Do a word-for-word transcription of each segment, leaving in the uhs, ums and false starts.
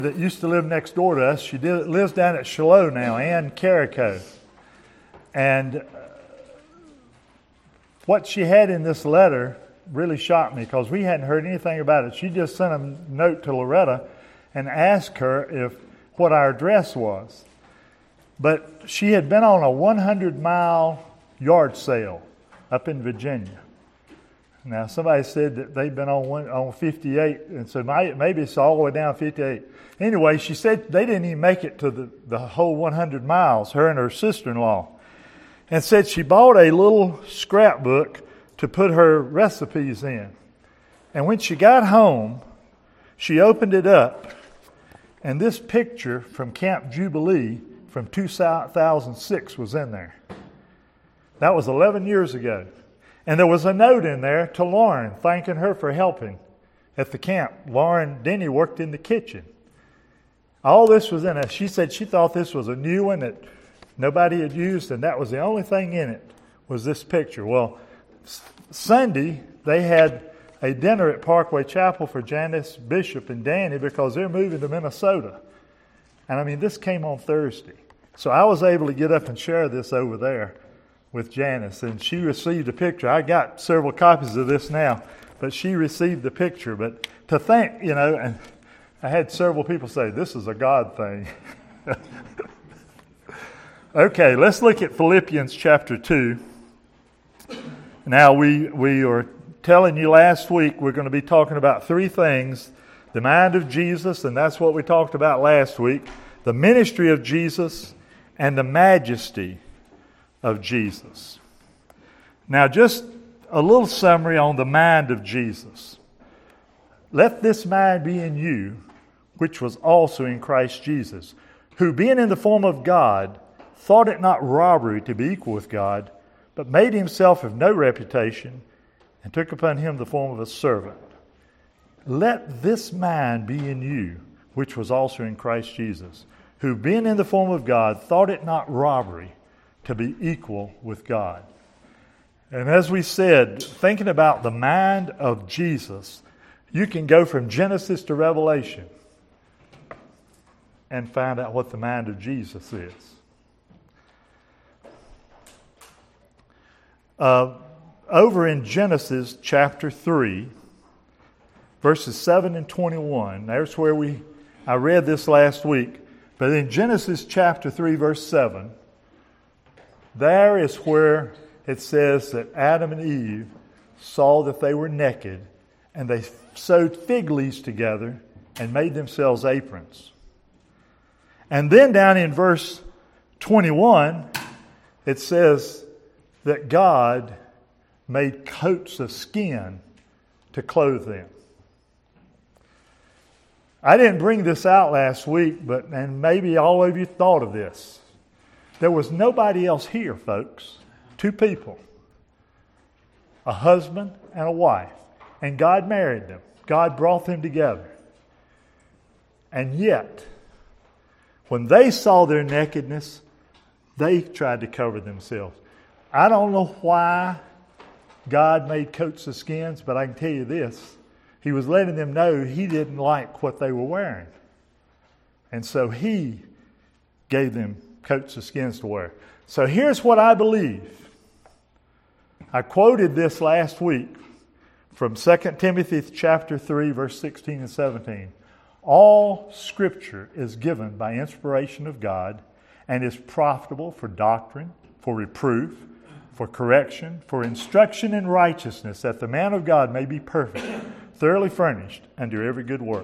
that used to live next door to us. She did, lives down at Shiloh now, Ann Carrico. And what she had in this letter really shocked me because we hadn't heard anything about it. She just sent a note to Loretta and asked her if what our address was. But she had been on a one hundred mile yard sale up in Virginia. Now, somebody said that they'd been on one, on fifty-eight, and so maybe it's all the way down fifty-eight. Anyway, she said they didn't even make it to the, the whole one hundred miles, her and her sister-in-law, and said she bought a little scrapbook to put her recipes in. And when she got home, she opened it up, and this picture from Camp Jubilee from two thousand six was in there. That was eleven years ago. And there was a note in there to Lauren thanking her for helping at the camp. Lauren Denny worked in the kitchen. All this was in it. She said she thought this was a new one that nobody had used, and that was the only thing in it was this picture. Well, Sunday they had a dinner at Parkway Chapel for Janice Bishop and Danny because they're moving to Minnesota. And I mean, this came on Thursday. So I was able to get up and share this over there with Janice, and she received a picture. I got several copies of this now, but she received the picture. But to think, you know, and I had several people say, this is a God thing. Okay, let's look at Philippians chapter two. Now, we, we were telling you last week we're going to be talking about three things. The mind of Jesus, and that's what we talked about last week. The ministry of Jesus and the majesty of Jesus. Now, just a little summary on the mind of Jesus. Let this mind be in you, which was also in Christ Jesus, who being in the form of God, thought it not robbery to be equal with God, but made himself of no reputation, and took upon him the form of a servant. Let this mind be in you, which was also in Christ Jesus, who being in the form of God, thought it not robbery to be equal with God. And as we said, thinking about the mind of Jesus, you can go from Genesis to Revelation and find out what the mind of Jesus is. Uh, over in Genesis chapter three, verses seven and twenty-one, there's where we, I read this last week, but in Genesis chapter three, verse seven, there is where it says that Adam and Eve saw that they were naked, and they sewed fig leaves together and made themselves aprons. And then down in verse twenty-one, it says that God made coats of skin to clothe them. I didn't bring this out last week, but and maybe all of you thought of this. There was nobody else here, folks. Two people. A husband and a wife. And God married them. God brought them together. And yet, when they saw their nakedness, they tried to cover themselves. I don't know why God made coats of skins, but I can tell you this. He was letting them know He didn't like what they were wearing. And so He gave them coats of skins to wear. So here's what I believe. I quoted this last week from Second Timothy chapter three, verse sixteen and seventeen. All Scripture is given by inspiration of God and is profitable for doctrine, for reproof, for correction, for instruction in righteousness, that the man of God may be perfect, thoroughly furnished unto every good work.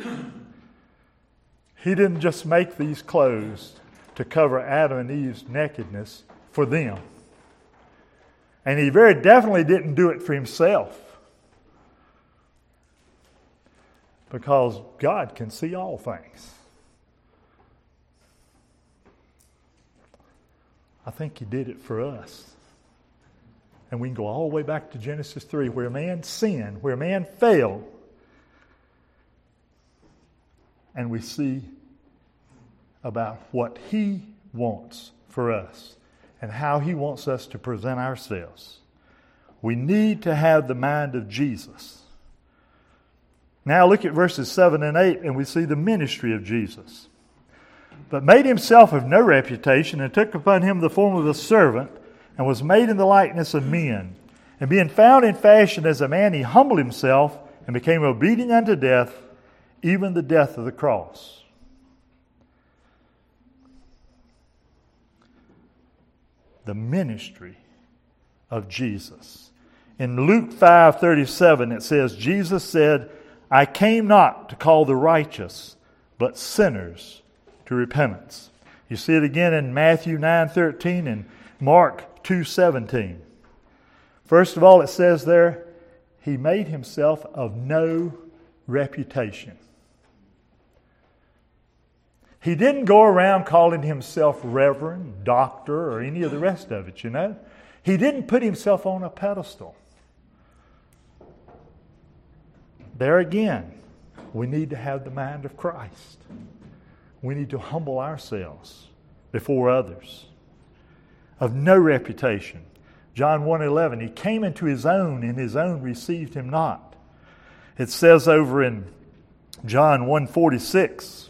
He didn't just make these clothes to cover Adam and Eve's nakedness for them. And He very definitely didn't do it for Himself. Because God can see all things. I think He did it for us. And we can go all the way back to Genesis three, where man sinned, where man failed. And we see about what He wants for us and how He wants us to present ourselves. We need to have the mind of Jesus. Now look at verses seven and eight, and we see the ministry of Jesus. But made himself of no reputation, and took upon him the form of a servant, and was made in the likeness of men. And being found in fashion as a man, he humbled himself, and became obedient unto death, even the death of the cross. The ministry of Jesus. In Luke five thirty-seven, it says, Jesus said, I came not to call the righteous, but sinners to repentance. You see it again in Matthew nine thirteen and Mark two seventeen. First of all, it says there, he made himself of no reputation. He didn't go around calling himself reverend, doctor, or any of the rest of it, you know. He didn't put himself on a pedestal. There again, we need to have the mind of Christ. We need to humble ourselves before others. Of no reputation. John one eleven, he came into his own, and his own received him not. It says over in John one forty-six,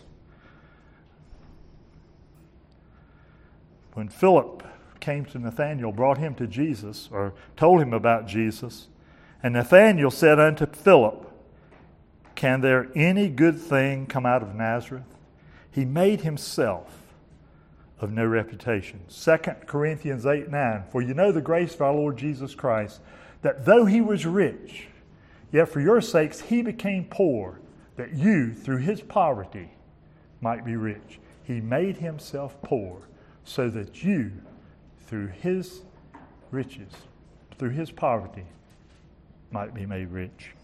when Philip came to Nathanael, brought him to Jesus, or told him about Jesus, and Nathanael said unto Philip, can there any good thing come out of Nazareth? He made himself of no reputation. Second Corinthians eight nine, for you know the grace of our Lord Jesus Christ, that though he was rich, yet for your sakes he became poor, that you, through his poverty, might be rich. He made himself poor, so that you, through his riches, through his poverty, might be made rich.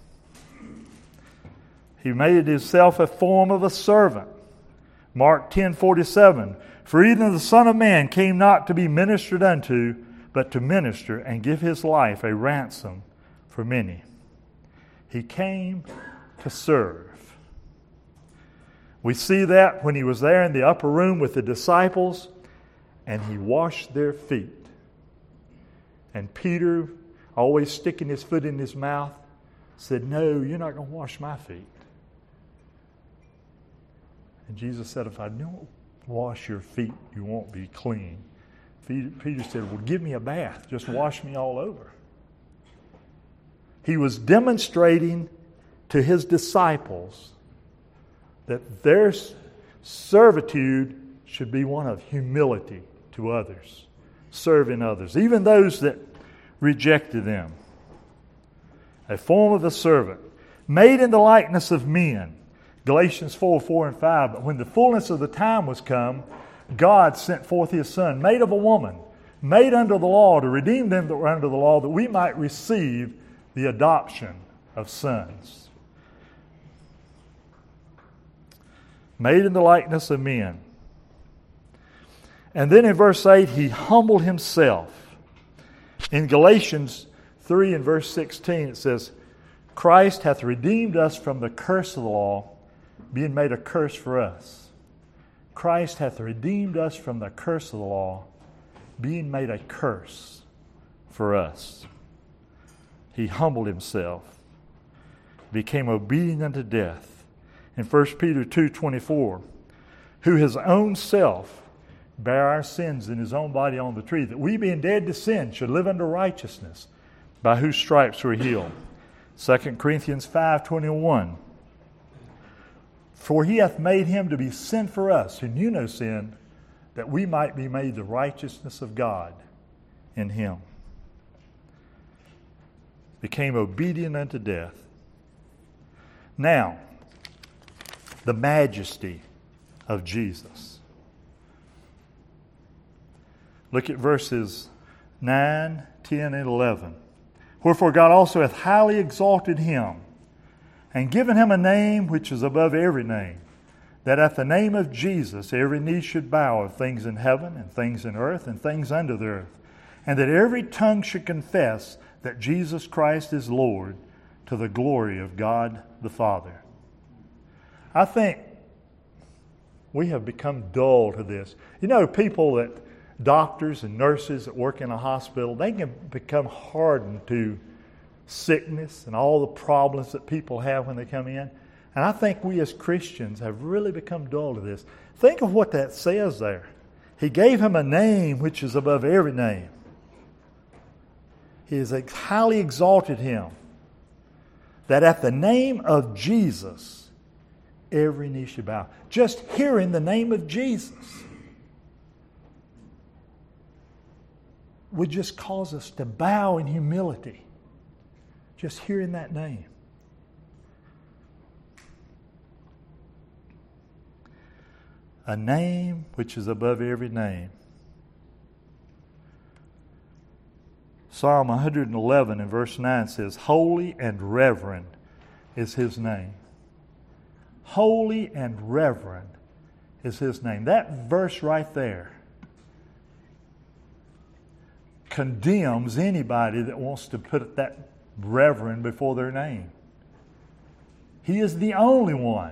He made himself a form of a servant. Mark ten forty-seven, for even the Son of Man came not to be ministered unto, but to minister and give his life a ransom for many. He came to serve. We see that when he was there in the upper room with the disciples, and he washed their feet. And Peter, always sticking his foot in his mouth, said, no, you're not going to wash my feet. And Jesus said, if I don't wash your feet, you won't be clean. Peter said, well, give me a bath. Just wash me all over. He was demonstrating to his disciples that their servitude should be one of humility to others, serving others, even those that rejected them. A form of a servant, made in the likeness of men. Galatians four, four and five, but when the fullness of the time was come, God sent forth his Son, made of a woman, made under the law, to redeem them that were under the law, that we might receive the adoption of sons. Made in the likeness of men. And then in verse eight, he humbled himself. In Galatians three and verse sixteen, it says, Christ hath redeemed us from the curse of the law, being made a curse for us. Christ hath redeemed us from the curse of the law, being made a curse for us. He humbled himself, became obedient unto death. In First Peter two twenty-four, who his own self bare our sins in his own body on the tree, that we being dead to sin should live unto righteousness, by whose stripes we're healed. Second Corinthians five twenty-one, for he hath made him to be sin for us, who knew no sin, that we might be made the righteousness of God in him. Became obedient unto death. Now, the majesty of Jesus. Look at verses nine, ten, and eleven. Wherefore God also hath highly exalted him, and given him a name which is above every name, that at the name of Jesus every knee should bow, of things in heaven, and things in earth, and things under the earth, and that every tongue should confess that Jesus Christ is Lord, to the glory of God the Father. I think we have become dull to this. You know, people that, doctors and nurses that work in a hospital, they can become hardened to sickness and all the problems that people have when they come in. And I think we as Christians have really become dull to this. Think of what that says there. He gave him a name which is above every name. He has highly exalted him, that at the name of Jesus, every knee should bow. Just hearing the name of Jesus would just cause us to bow in humility. Just hearing that name. A name which is above every name. Psalm one hundred eleven and verse nine says, Holy and reverend is His name. Holy and reverend is His name. That verse right there condemns anybody that wants to put that reverend before their name. He is the only one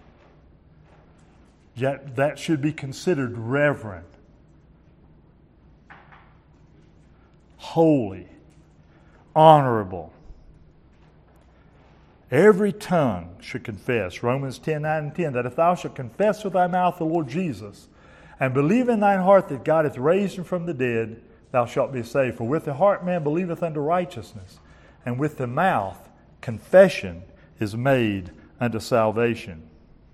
yet that should be considered reverend, holy, honorable. Every tongue should confess, Romans ten, nine and ten, that if thou shalt confess with thy mouth the Lord Jesus, and believe in thine heart that God hath raised him from the dead, thou shalt be saved. For with the heart man believeth unto righteousness, and with the mouth confession is made unto salvation.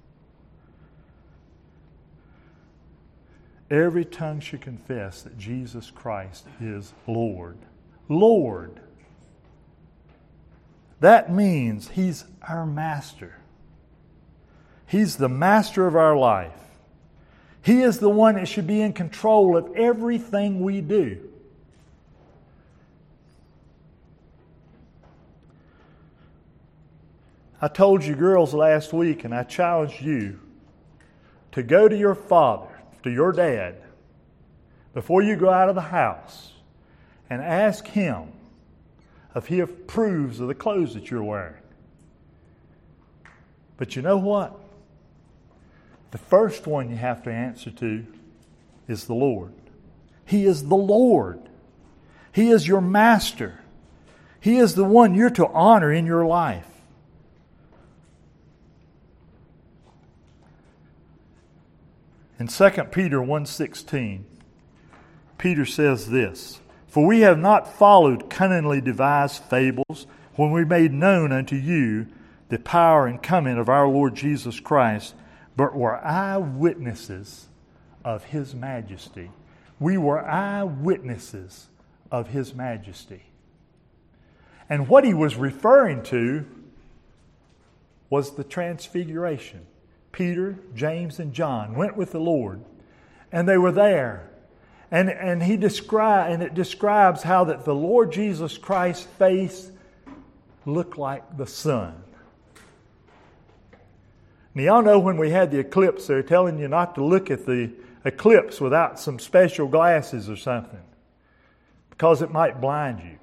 Every tongue should confess that Jesus Christ is Lord. Lord. That means He's our master. He's the master of our life. He is the one that should be in control of everything we do. I told you girls last week, and I challenged you to go to your father, to your dad, before you go out of the house, and ask him if he approves of the clothes that you're wearing. But you know what? The first one you have to answer to is the Lord. He is the Lord. He is your master. He is the one you're to honor in your life. In Second Peter one sixteen, Peter says this, For we have not followed cunningly devised fables when we made known unto you the power and coming of our Lord Jesus Christ, but were eyewitnesses of His majesty. We were eyewitnesses of His majesty. And what he was referring to was the transfiguration. Peter, James, and John went with the Lord, and they were there. And, and he describe, and it describes how that the Lord Jesus Christ's face looked like the sun. Now, y'all know when we had the eclipse, they're telling you not to look at the eclipse without some special glasses or something, because it might blind you.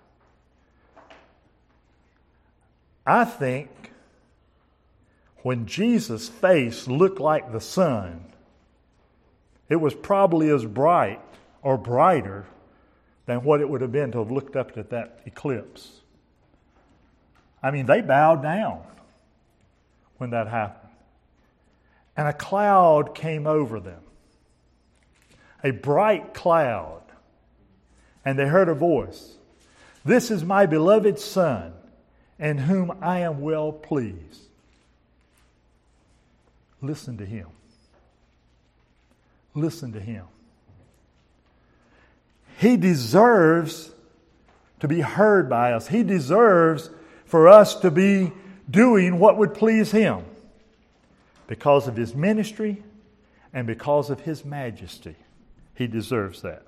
I think when Jesus' face looked like the sun, it was probably as bright or brighter than what it would have been to have looked up at that eclipse. I mean, they bowed down when that happened. And a cloud came over them. A bright cloud. And they heard a voice. This is my beloved Son, in whom I am well pleased. Listen to Him. Listen to Him. He deserves to be heard by us. He deserves for us to be doing what would please Him because of His ministry and because of His majesty. He deserves that.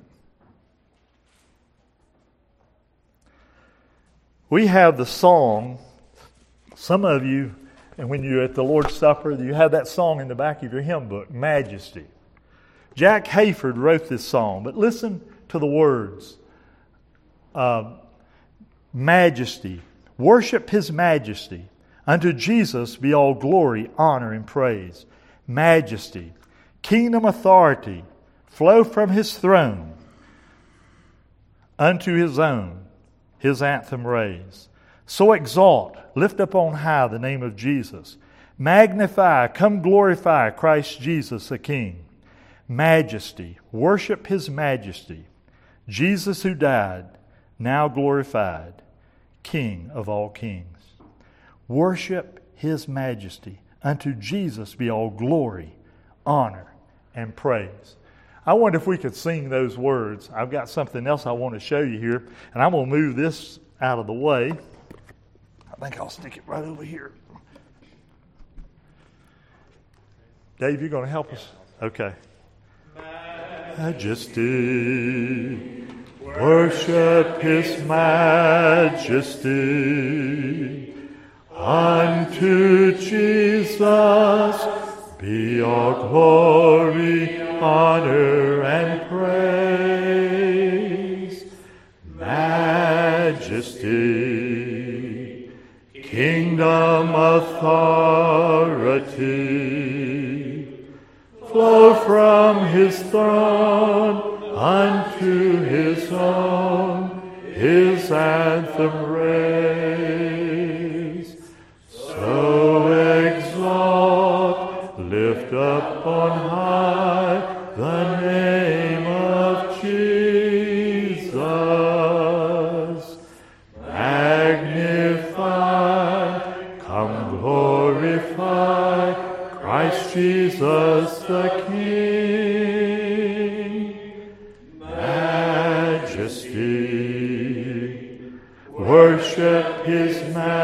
We have the song, some of you, and when you're at the Lord's Supper, you have that song in the back of your hymn book, Majesty. Jack Hayford wrote this song, but listen to the words. Uh, majesty. Worship His majesty. Unto Jesus be all glory, honor, and praise. Majesty. Kingdom authority. Flow from His throne. Unto His own. His anthem raise. So exalt, lift up on high the name of Jesus. Magnify, come glorify Christ Jesus the King. Majesty, worship His majesty. Jesus who died, now glorified, King of all kings. Worship His majesty. Unto Jesus be all glory, honor, and praise. I wonder if we could sing those words. I've got something else I want to show you here, and I'm going to move this out of the way. I think I'll stick it right over here. Dave, you're going to help us? Okay. Majesty, worship His majesty. Unto Jesus be all glory, honor, and praise. Majesty, kingdom, authority, flow from His throne unto His own, His anthem raise. So exalt, lift up on high the name of Jesus. Magnify, come glorify Christ Jesus the King. Majesty, worship His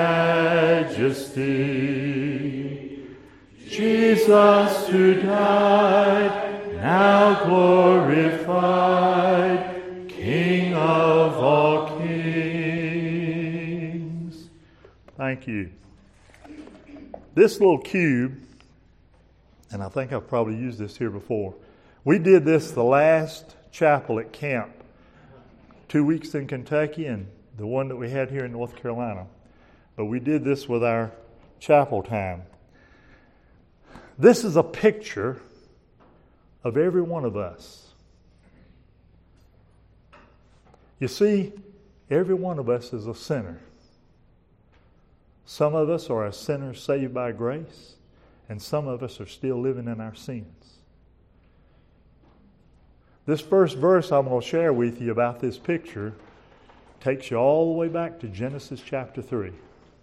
majesty. Jesus who died, now glorified, King of all kings. Thank you. This little cube, and I think I've probably used this here before. We did this the last chapel at camp, two weeks in Kentucky and the one that we had here in North Carolina. But we did this with our chapel time. This is a picture of every one of us. You see, every one of us is a sinner. Some of us are a sinner saved by grace, and some of us are still living in our sins. This first verse I'm going to share with you about this picture takes you all the way back to Genesis chapter three.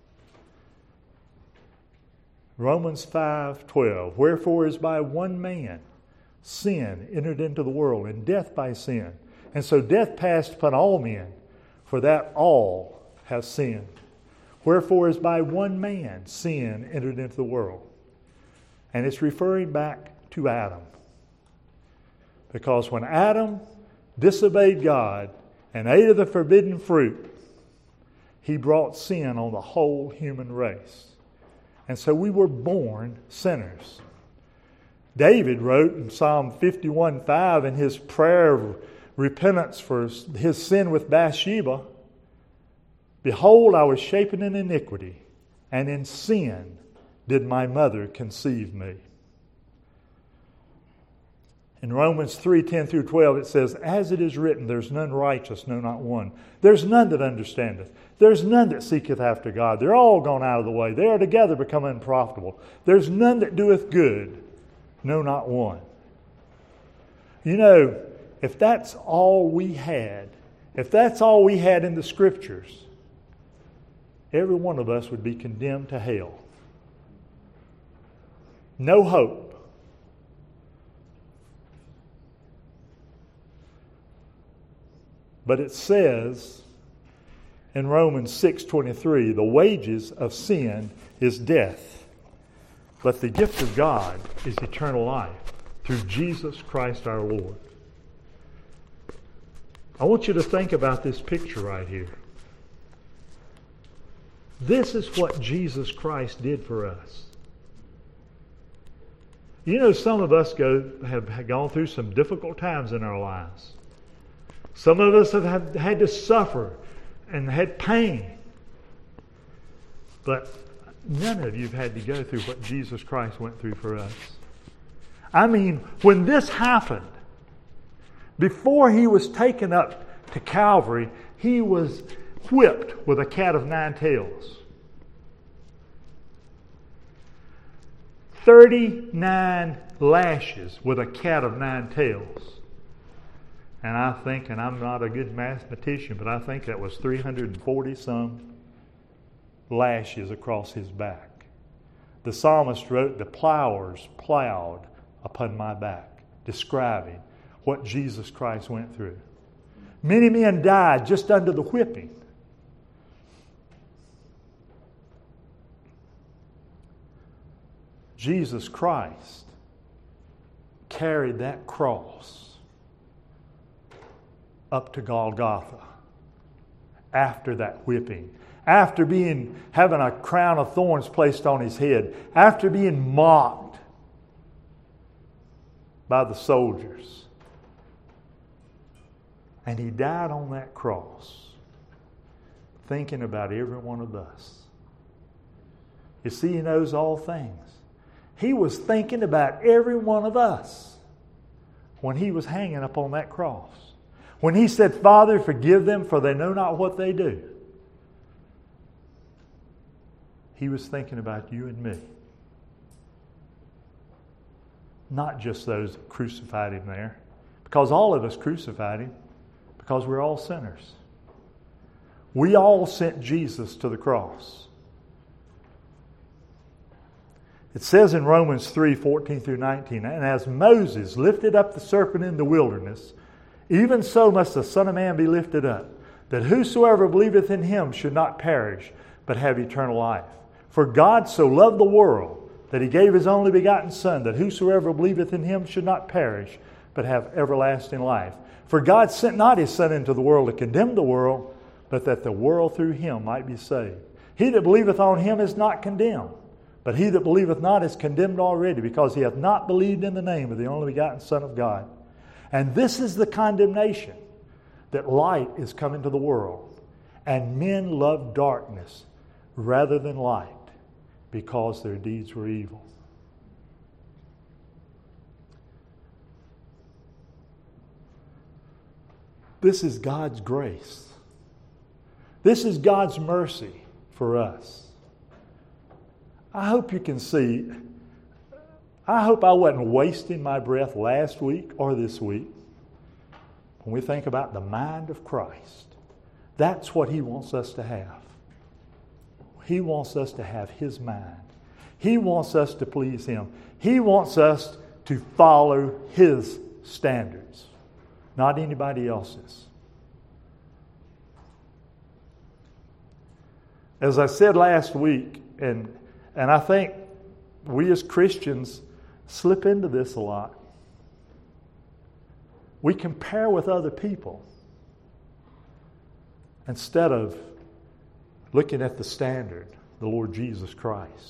Romans five twelve. Wherefore is by one man sin entered into the world, and death by sin. And so death passed upon all men, for that all have sinned. Wherefore is by one man sin entered into the world. And it's referring back to Adam. Because when Adam disobeyed God and ate of the forbidden fruit, he brought sin on the whole human race. And so we were born sinners. David wrote in Psalm fifty-one five in his prayer of repentance for his sin with Bathsheba, behold, I was shapen in iniquity, and in sin did my mother conceive me. In Romans three ten through twelve, it says, as it is written, there's none righteous, no, not one. There's none that understandeth. There's none that seeketh after God. They're all gone out of the way. They are together become unprofitable. There's none that doeth good, no, not one. You know, if that's all we had, if that's all we had in the Scriptures, every one of us would be condemned to hell. No hope. But it says in Romans six twenty-three, the wages of sin is death, but the gift of God is eternal life through Jesus Christ our Lord. I want you to think about this picture right here. This is what Jesus Christ did for us. You know, some of us go have gone through some difficult times in our lives. Some of us have had, had to suffer and had pain. But none of you have had to go through what Jesus Christ went through for us. I mean, when this happened, before he was taken up to Calvary, he was whipped with a cat of nine tails. thirty-nine lashes with a cat of nine tails. And I think, and I'm not a good mathematician, but I think that was three hundred forty some lashes across his back. The psalmist wrote, "The plowers plowed upon my back," describing what Jesus Christ went through. Many men died just under the whipping. Jesus Christ carried that cross up to Golgotha after that whipping, after being having a crown of thorns placed on his head, after being mocked by the soldiers. And he died on that cross thinking about every one of us. You see, he knows all things. He was thinking about every one of us when he was hanging up on that cross. When he said, "Father, forgive them, for they know not what they do." He was thinking about you and me. Not just those that crucified him there. Because all of us crucified him. Because we're all sinners. We all sent Jesus to the cross. It says in Romans three, fourteen through nineteen, "And as Moses lifted up the serpent in the wilderness, even so must the Son of Man be lifted up, that whosoever believeth in him should not perish, but have eternal life. For God so loved the world, that he gave his only begotten Son, that whosoever believeth in him should not perish, but have everlasting life. For God sent not his Son into the world to condemn the world, but that the world through him might be saved. He that believeth on him is not condemned, but he that believeth not is condemned already, because he hath not believed in the name of the only begotten Son of God. And this is the condemnation, that light is come into the world, and men love darkness rather than light, because their deeds were evil." This is God's grace. This is God's mercy for us. I hope you can see, I hope I wasn't wasting my breath last week or this week when we think about the mind of Christ. That's what he wants us to have. He wants us to have his mind. He wants us to please him. He wants us to follow his standards, not anybody else's. As I said last week, and and I think we as Christians slip into this a lot. We compare with other people instead of looking at the standard, the Lord Jesus Christ.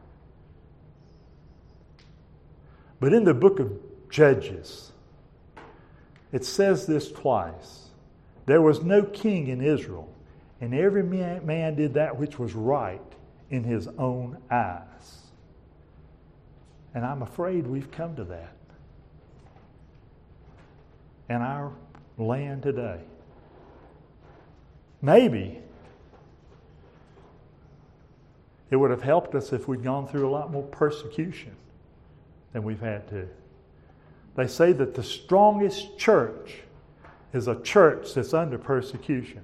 But in the book of Judges, it says this twice. "There was no king in Israel, and every man did that which was right in his own eyes." And I'm afraid we've come to that in our land today. Maybe it would have helped us if we'd gone through a lot more persecution than we've had to. They say that the strongest church is a church that's under persecution.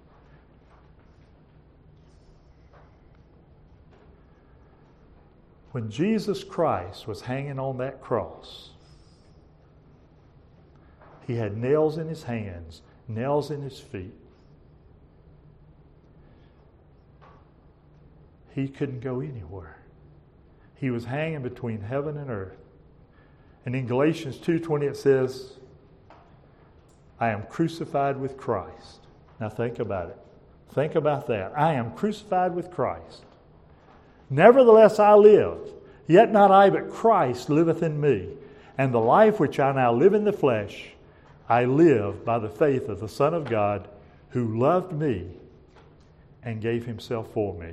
When Jesus Christ was hanging on that cross, he had nails in his hands, nails in his feet. He couldn't go anywhere. He was hanging between heaven and earth. And in Galatians two twenty it says, "I am crucified with Christ." Now think about it. Think about that. I am crucified with Christ. "Nevertheless I live, yet not I, but Christ liveth in me. And the life which I now live in the flesh, I live by the faith of the Son of God, who loved me and gave himself for me."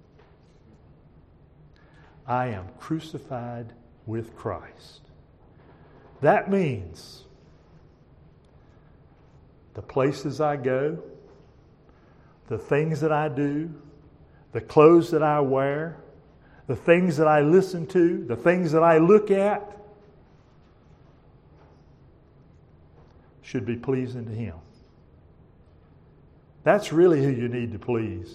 I am crucified with Christ. That means the places I go, the things that I do, the clothes that I wear, the things that I listen to, the things that I look at should be pleasing to Him. That's really who you need to please.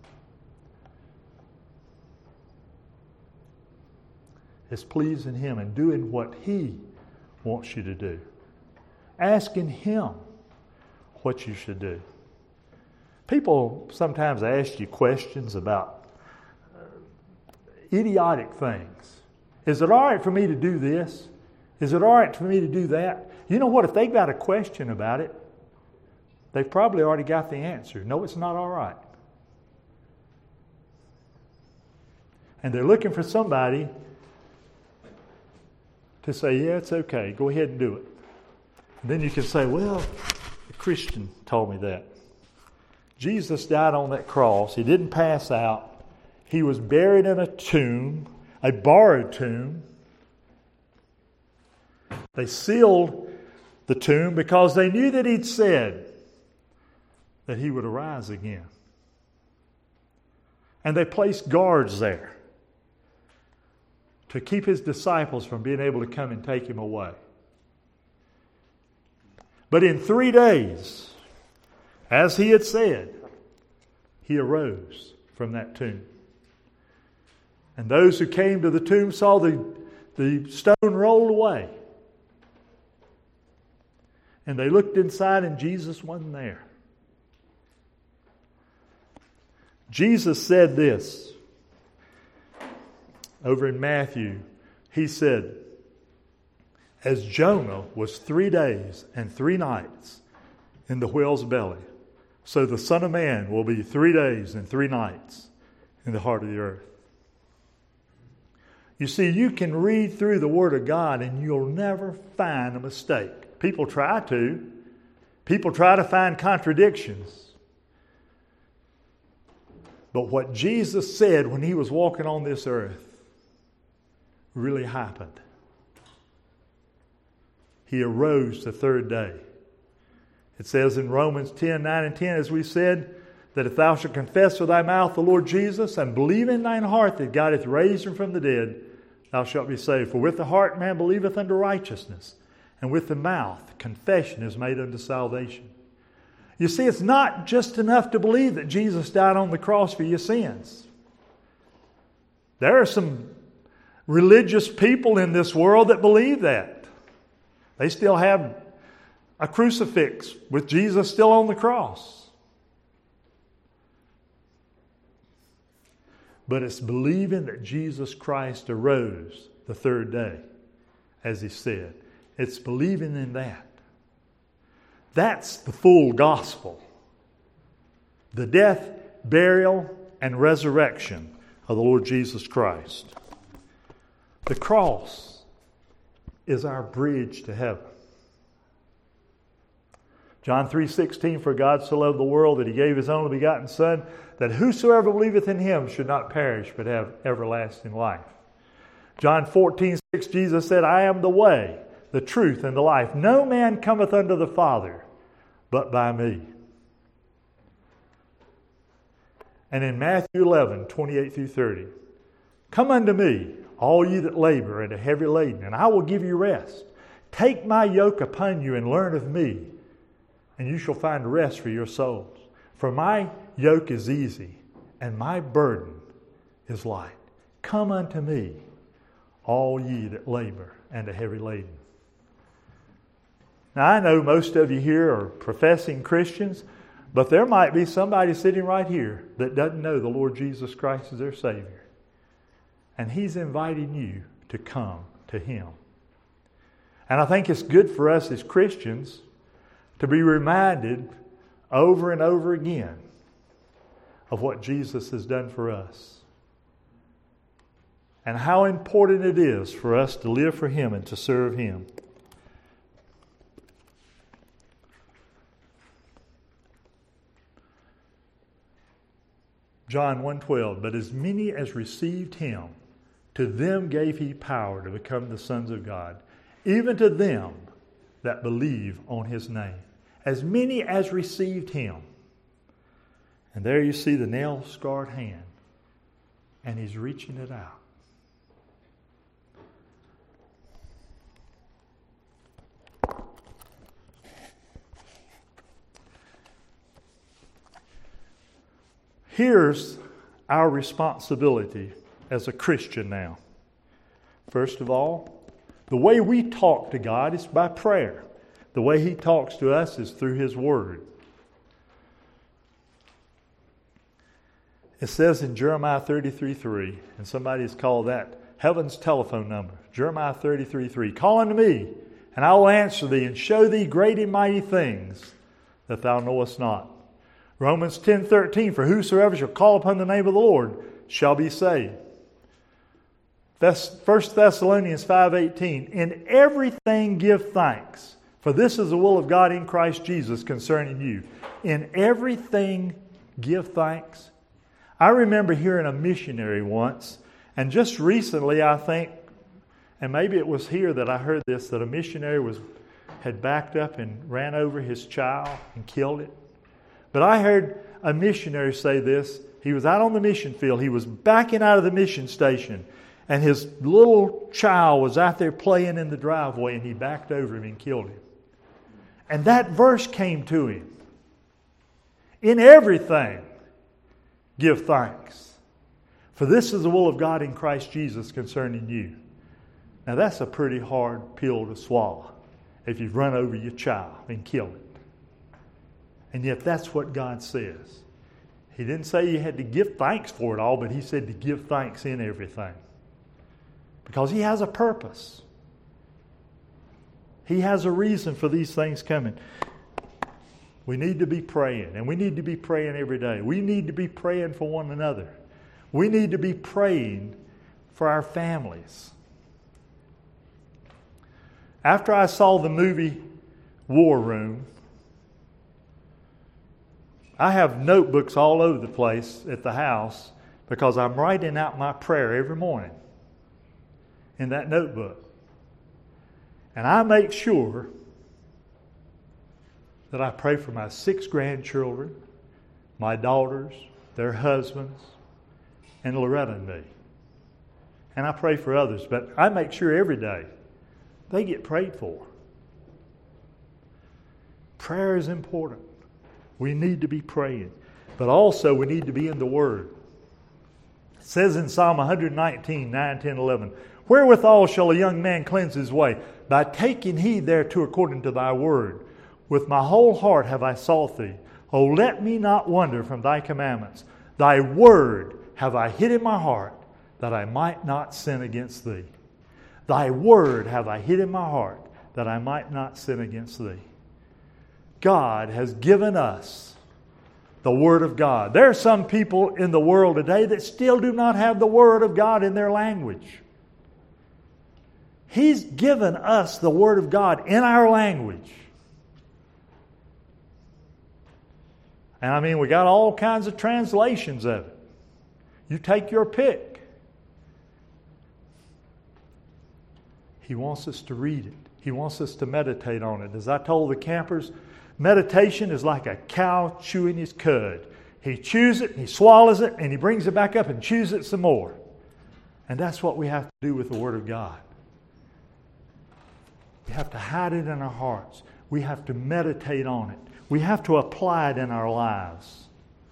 It's pleasing Him and doing what He wants you to do. Asking Him what you should do. People sometimes ask you questions about uh, idiotic things. Is it all right for me to do this? Is it all right for me to do that? You know what? If they've got a question about it, they've probably already got the answer. No, it's not all right. And they're looking for somebody to say, yeah, it's okay. Go ahead and do it. And then you can say, well, a Christian told me that. Jesus died on that cross. He didn't pass out. He was buried in a tomb, a borrowed tomb. They sealed the tomb because they knew that He'd said that He would arise again. And they placed guards there to keep His disciples from being able to come and take Him away. But in three days, as He had said, He arose from that tomb. And those who came to the tomb saw the, the stone rolled away. And they looked inside and Jesus wasn't there. Jesus said this over in Matthew. He said, as Jonah was three days and three nights in the whale's belly, so the Son of Man will be three days and three nights in the heart of the earth. You see, you can read through the Word of God and you'll never find a mistake. People try to. People try to find contradictions. But what Jesus said when He was walking on this earth really happened. He arose the third day. It says in Romans ten, nine and ten, as we said, that if thou shalt confess with thy mouth the Lord Jesus and believe in thine heart that God hath raised Him from the dead, thou shalt be saved. For with the heart man believeth unto righteousness, and with the mouth confession is made unto salvation. You see, it's not just enough to believe that Jesus died on the cross for your sins. There are some religious people in this world that believe that. They still have a crucifix with Jesus still on the cross. But it's believing that Jesus Christ arose the third day, as He said. It's believing in that. That's the full gospel. The death, burial, and resurrection of the Lord Jesus Christ. The cross is our bridge to heaven. John three sixteen, for God so loved the world that He gave His only begotten Son, that whosoever believeth in Him should not perish but have everlasting life. John fourteen six, Jesus said, I am the way, the truth, and the life. No man cometh unto the Father but by me. And in Matthew eleven, twenty-eight through thirty, come unto me, all ye that labor and are heavy laden, and I will give you rest. Take my yoke upon you and learn of me, and you shall find rest for your souls. For my yoke is easy, and my burden is light. Come unto me, all ye that labor and are heavy laden. Now, I know most of you here are professing Christians, but there might be somebody sitting right here that doesn't know the Lord Jesus Christ as their Savior. And He's inviting you to come to Him. And I think it's good for us as Christians to be reminded over and over again of what Jesus has done for us. And how important it is for us to live for Him and to serve Him. John one twelve, but as many as received Him, to them gave He power to become the sons of God, even to them that believe on His name. As many as received Him. And there you see the nail-scarred hand. And he's reaching it out. Here's our responsibility as a Christian now. First of all, the way we talk to God is by prayer. The way He talks to us is through His Word. It says in Jeremiah thirty-three three, and somebody has called that heaven's telephone number. Jeremiah thirty-three three, call unto me, and I will answer thee, and show thee great and mighty things that thou knowest not. Romans ten thirteen, for whosoever shall call upon the name of the Lord shall be saved. First Thessalonians five eighteen, in everything give thanks, for this is the will of God in Christ Jesus concerning you. In everything give thanks. I remember hearing a missionary once, and just recently I think, and maybe it was here that I heard this, that a missionary was had backed up and ran over his child and killed it. But I heard a missionary say this. He was out on the mission field. He was backing out of the mission station. And his little child was out there playing in the driveway. And he backed over him and killed him. And that verse came to him. In everything, give thanks. For this is the will of God in Christ Jesus concerning you. Now that's a pretty hard pill to swallow. If you've run over your child and killed it. And yet that's what God says. He didn't say you had to give thanks for it all, but He said to give thanks in everything. Because He has a purpose. He has a reason for these things coming. We need to be praying, and we need to be praying every day. We need to be praying for one another. We need to be praying for our families. After I saw the movie War Room, I have notebooks all over the place at the house because I'm writing out my prayer every morning in that notebook. And I make sure that I pray for my six grandchildren, my daughters, their husbands, and Loretta and me. And I pray for others, but I make sure every day they get prayed for. Prayer is important. We need to be praying. But also we need to be in the Word. It says in Psalm one nineteen, nine, ten, eleven, wherewithal shall a young man cleanse his way? By taking heed thereto according to thy word. With my whole heart have I sought thee. O let me not wander from thy commandments. Thy word have I hid in my heart, that I might not sin against thee. Thy word have I hid in my heart, that I might not sin against thee. God has given us the Word of God. There are some people in the world today that still do not have the Word of God in their language. He's given us the Word of God in our language. And I mean, we got all kinds of translations of it. You take your pick. He wants us to read it. He wants us to meditate on it. As I told the campers, meditation is like a cow chewing his cud. He chews it, and he swallows it, and he brings it back up and chews it some more. And that's what we have to do with the Word of God. We have to hide it in our hearts. We have to meditate on it. We have to apply it in our lives.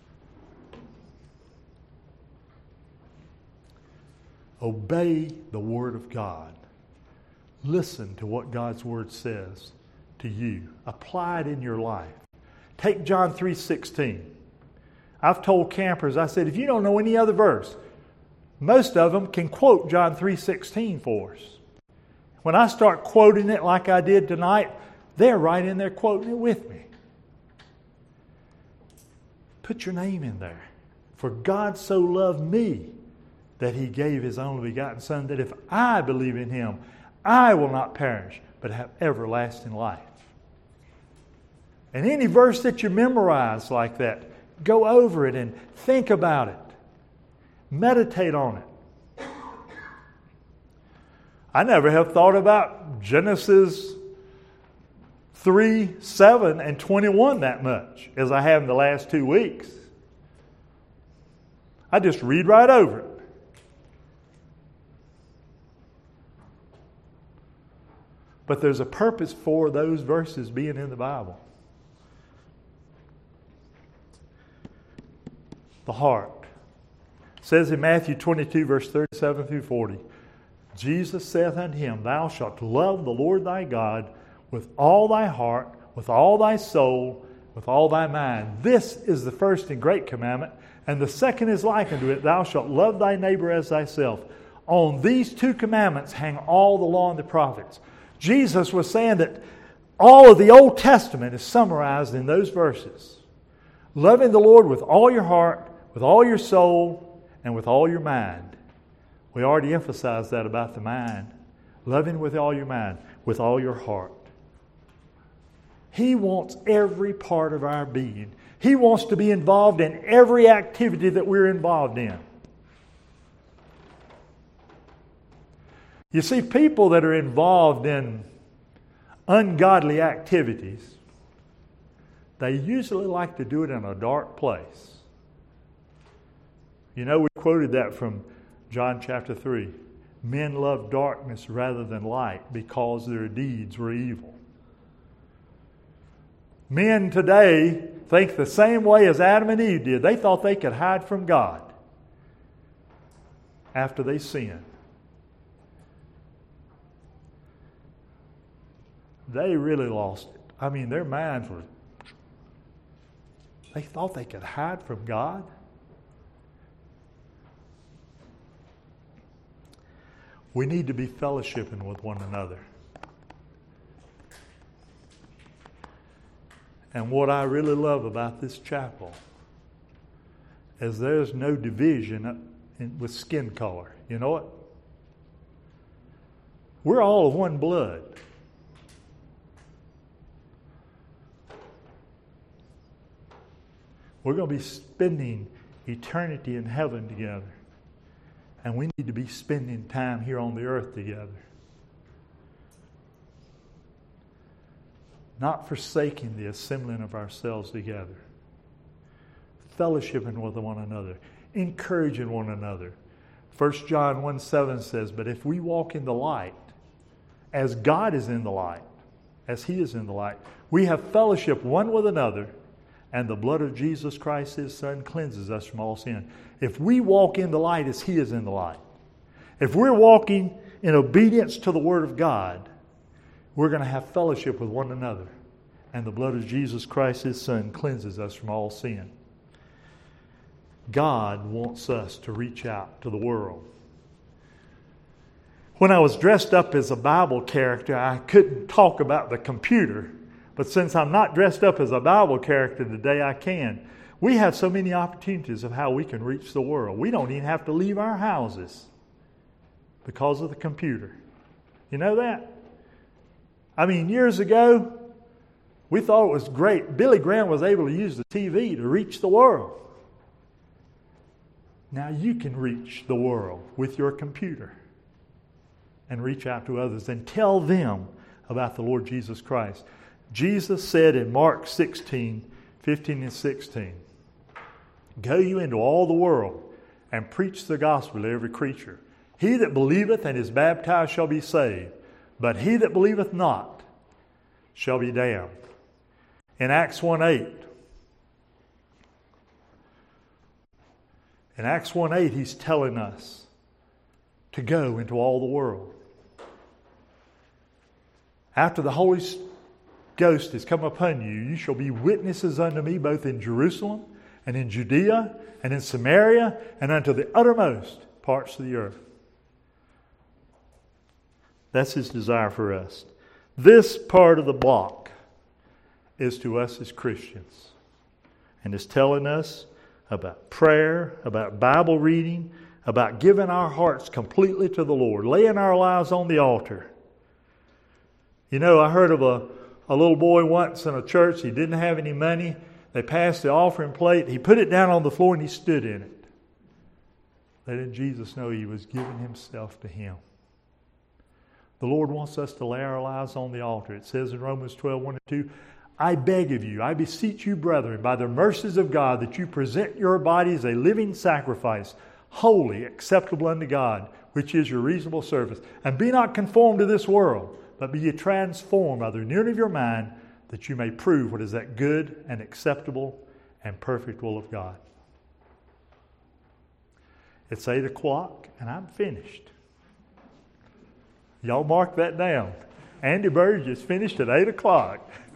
Obey the Word of God. Listen to what God's Word says to you. Apply it in your life. Take John three sixteen. I've told campers, I said, if you don't know any other verse, most of them can quote John three sixteen for us. When I start quoting it like I did tonight, they're right in there quoting it with me. Put your name in there. For God so loved me that He gave His only begotten Son, that if I believe in Him, I will not perish, but have everlasting life. And any verse that you memorize like that, go over it and think about it. Meditate on it. I never have thought about Genesis three, seven, and twenty-one that much as I have in the last two weeks. I just read right over it. But there's a purpose for those verses being in the Bible. The heart. It says in Matthew twenty-two, verse thirty-seven through forty, Jesus saith unto him, Thou shalt love the Lord thy God with all thy heart, with all thy soul, with all thy mind. This is the first and great commandment, and the second is like unto it, Thou shalt love thy neighbor as thyself. On these two commandments hang all the law and the prophets. Jesus was saying that all of the Old Testament is summarized in those verses. Loving the Lord with all your heart, with all your soul, and with all your mind. We already emphasized that about the mind. Loving with all your mind, with all your heart. He wants every part of our being. He wants to be involved in every activity that we're involved in. You see, people that are involved in ungodly activities, they usually like to do it in a dark place. You know, we quoted that from John chapter three. Men love darkness rather than light because their deeds were evil. Men today think the same way as Adam and Eve did. They thought they could hide from God after they sinned. They really lost it. I mean, their minds were... They thought they could hide from God. We need to be fellowshipping with one another. And what I really love about this chapel is there's no division in, with skin color. You know what? We're all of one blood. We're going to be spending eternity in heaven together. And we need to be spending time here on the earth together. Not forsaking the assembling of ourselves together. Fellowshipping with one another. Encouraging one another. First John one seven says, But if we walk in the light, as God is in the light, as He is in the light, we have fellowship one with another, and the blood of Jesus Christ, His Son, cleanses us from all sin. If we walk in the light as He is in the light, if we're walking in obedience to the Word of God, we're going to have fellowship with one another. And the blood of Jesus Christ, His Son, cleanses us from all sin. God wants us to reach out to the world. When I was dressed up as a Bible character, I couldn't talk about the computer. But since I'm not dressed up as a Bible character today, I can. We have so many opportunities of how we can reach the world. We don't even have to leave our houses because of the computer. You know that? I mean, years ago, we thought it was great. Billy Graham was able to use the T V to reach the world. Now you can reach the world with your computer and reach out to others and tell them about the Lord Jesus Christ. Jesus said in Mark sixteen, fifteen and sixteen, Go you into all the world and preach the gospel to every creature. He that believeth and is baptized shall be saved, but he that believeth not shall be damned. In Acts one eight, in Acts one eight, he's telling us to go into all the world. After the Holy Ghost has come upon you, you shall be witnesses unto me both in Jerusalem and in Judea and in Samaria and unto the uttermost parts of the earth. That's His desire for us. This part of the block is to us as Christians. And it's telling us about prayer, about Bible reading, about giving our hearts completely to the Lord, laying our lives on the altar. You know, I heard of a, a little boy once in a church. He didn't have any money. They passed the offering plate. He put it down on the floor and he stood in it, letting Jesus know he was giving himself to Him. The Lord wants us to lay our lives on the altar. It says in Romans twelve, one and two, I beg of you, I beseech you, brethren, by the mercies of God, that you present your bodies a living sacrifice, holy, acceptable unto God, which is your reasonable service. And be not conformed to this world, but be ye transformed by the renewing of your mind, that you may prove what is that good and acceptable and perfect will of God. It's eight o'clock, and I'm finished. Y'all mark that down. Andy Burgess finished at eight o'clock.